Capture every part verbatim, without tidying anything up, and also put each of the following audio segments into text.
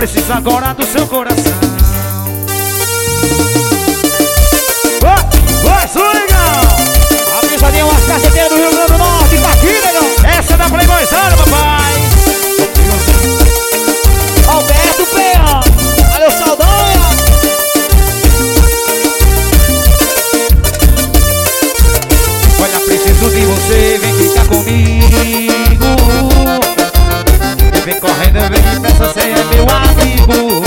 preciso agora do seu coração. Vai, swingão! A pisadinha, umas caceteiras do Rio Grande do Norte. Tá aqui, negão. Essa é da Playboyzada, papai. Alberto Penha. Valeu, Saldanha. Olha, preciso de você, vem ficar comigo. E vem correndo, vem depressa, você é meu amigo.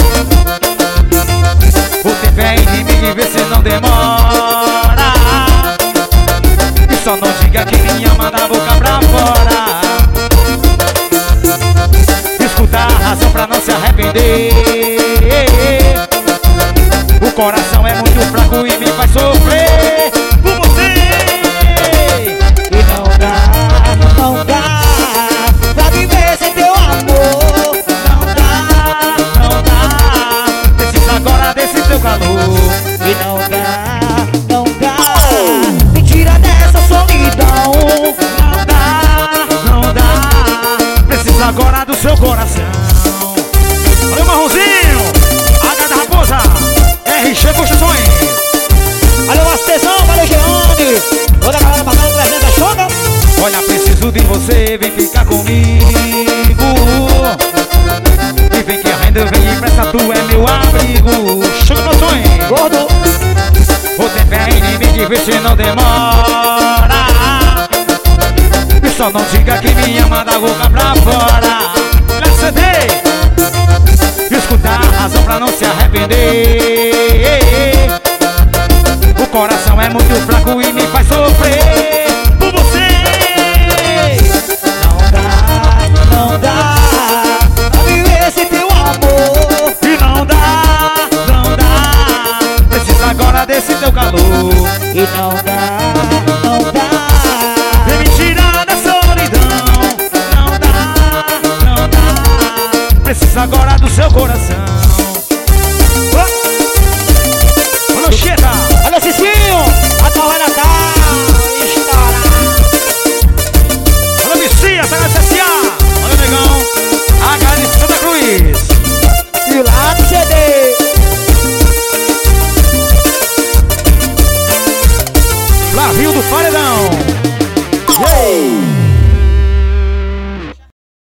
O tempo é inimigo, vê se não demora. E só não diga que me ama da boca pra fora. Escuta a razão pra não se arrepender. O coração é muito fraco e me faz sofrer por você. E não dá, não dá pra viver sem teu amor. Não dá, não dá. Preciso agora desse teu calor. E não dá, não dá. Me tira dessa solidão. Não dá, não dá. Preciso agora do seu coração. Valeu, Marronzinho. H da Raposa. R G Construções. Valeu, Masteção, valeu, Geone. Toda a galera pagando presente da Choca. Olha, preciso de você, vem ficar comigo. E vem querendo, vem depressa, tu é meu abrigo. Chega no sonho. Gordo. O tempo é inimigo, vê se não demora. E só não diga que me ama da boca pra fora. L C D. Escuta a razão pra não se arrepender. O coração é muito fraco e me faz sofrer por você. Não dá, não dá pra viver sem teu amor. E não dá, não dá. Preciso agora desse teu calor. E não dá, não dá. Vem me tirar da solidão. Não dá, não dá. Preciso agora do seu coração. Ô, Cheta. Olha, Cicinho, a tua vai Natal. Estoura. Olha, Messias, H S S A. Olha, negão. H de Santa Cruz. E lá do C D. Flavinho do Paredão.